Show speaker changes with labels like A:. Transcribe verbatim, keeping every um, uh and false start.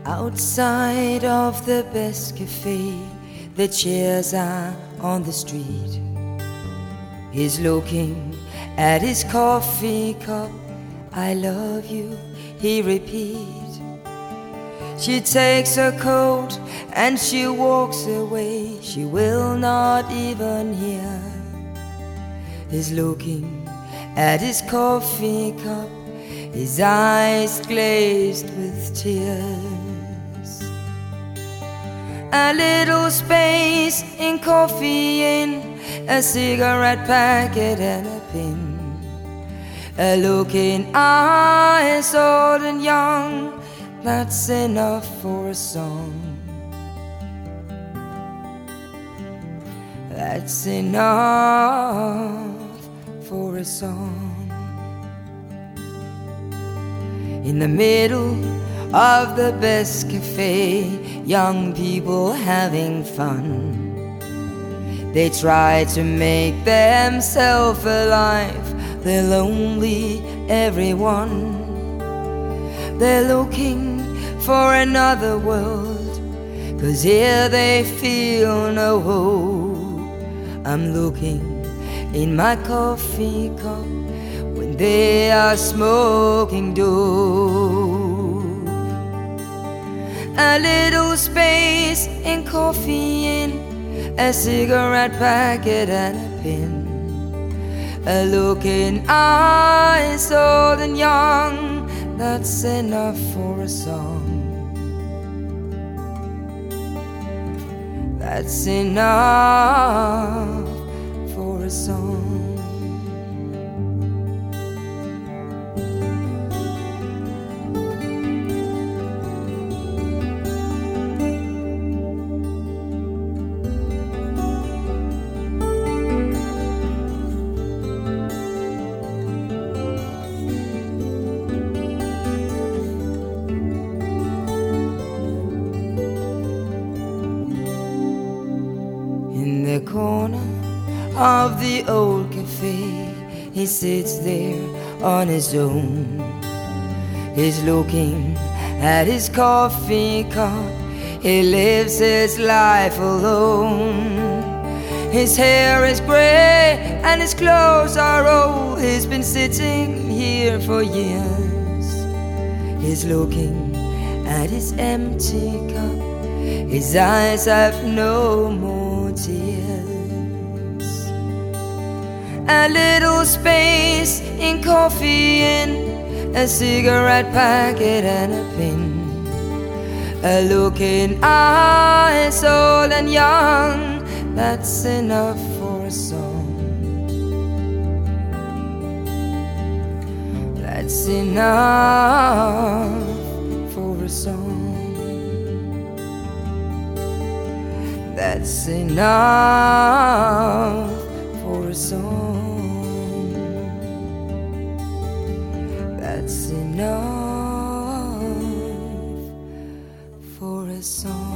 A: Outside of the best cafe, the chairs are on the street. He's looking at his coffee cup. I love you, he repeats. She takes her coat and she walks away. She will not even hear. He's looking at his coffee cup, his eyes glazed with tears. A little space in coffee, in a cigarette packet and a pin. A look in eyes, old and young, that's enough for a song. That's enough for a song. In the middle of the best cafe, young people having fun. They try to make themselves alive. They're lonely, everyone. They're looking for another world, 'cause here they feel no hope. I'm looking in my coffee cup when they are smoking dope. A little space in coffee, in a cigarette packet and a pin. A look in eyes, old and young, that's enough for a song. That's enough for a song. In the corner of the old cafe, he sits there on his own. He's looking at his coffee cup. He lives his life alone. His hair is gray and his clothes are old. He's been sitting here for years. He's looking at his empty cup. His eyes have no more tears. A little space in coffee, in a cigarette packet and a pin. A look in eyes, old and young, that's enough for a song. That's enough for a song. That's enough for a song. That's enough for a song.